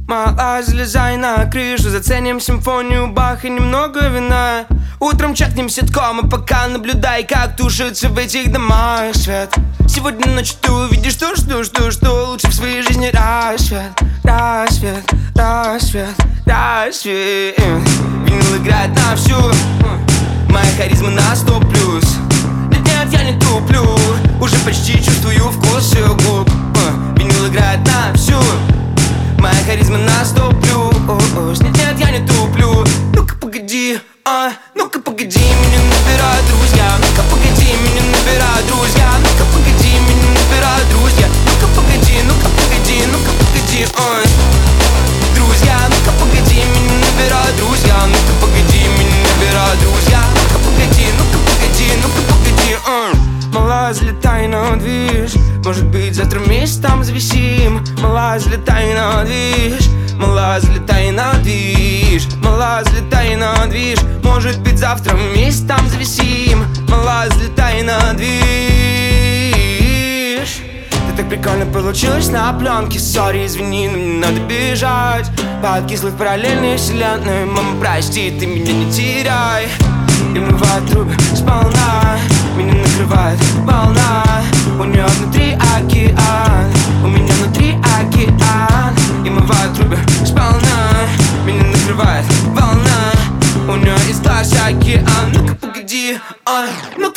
Мала, залезай на крышу, заценим симфонию Баха, немного вина. Утром чекнем ситком, и пока наблюдай, как тушится в этих домах свет. Сегодня ночью ты увидишь то, что лучше в своей жизни рассвет. Рассвет, рассвет, рассвет. Винил играет на всю, моя харизма на 100+. Нет, я не туплю, уже почти чувствую вкус ее губ. Винил играет на всю, моя харизма на 100+. Нет, я не туплю. Ну-ка погоди, ну-ка погоди, меня набирают друзья. Ну-ка погоди, меня набирают друзья. Ну-ка погоди, меня набирают друзья. Ну-ка погоди, ну-ка погоди, ну-ка погоди, друзья, ну-ка погоди, меня набирают друзья. Ну-ка погоди, меня набирают друзья. Ну-ка погоди, ну-ка погоди, ну-ка погоди, Мала, залетай на движ, может быть завтра вместе там зависим. Мала, залетай на движ, мала, залетай на движ. Мала, залетай на движ, может быть завтра вместе там зависим. Мала, залетай на движ. Ты так прикольно получилось на пленке. Сори, извини, но мне надо бежать. Подкислых параллельной вселенной. Мама, прости, ты меня не теряй. И вмывает трубы сполна, меня накрывает волна. У нее внутри океан, у меня внутри океан. И вмывает трубы сполна, меня накрывает волна. У нее из глаз океан. Ну-ка погоди, ну